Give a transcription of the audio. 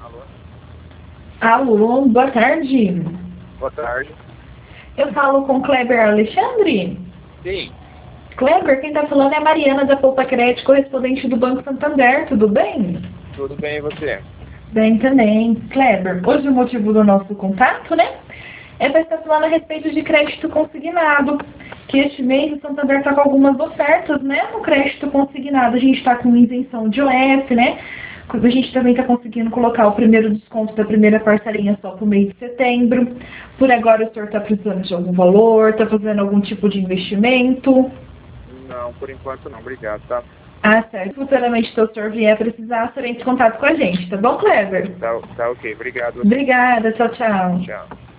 Alô? Alô, boa tarde. Boa tarde. Eu falo com Kleber Alexandre. Sim, Kleber, quem está falando é a Mariana da Poupa Crédito, correspondente do Banco Santander, tudo bem? tudo bem e você? Bem também. Kleber, hoje o motivo do nosso contato, né? É para estar falando a respeito de crédito consignado, que este mês o Santander está com algumas ofertas, né? No crédito consignado a gente está com isenção de OF, né? A gente também está conseguindo colocar o primeiro desconto da primeira parcelinha só para o mês de setembro. Por agora o senhor está precisando de algum valor, está fazendo algum tipo de investimento? Não, por enquanto não, obrigado, tá? Ah, certo. Futuramente, se o senhor vier precisar, o senhor entra em contato com a gente, tá bom, Kleber? Tá ok, obrigado você. Obrigada, tchau, tchau. Tchau.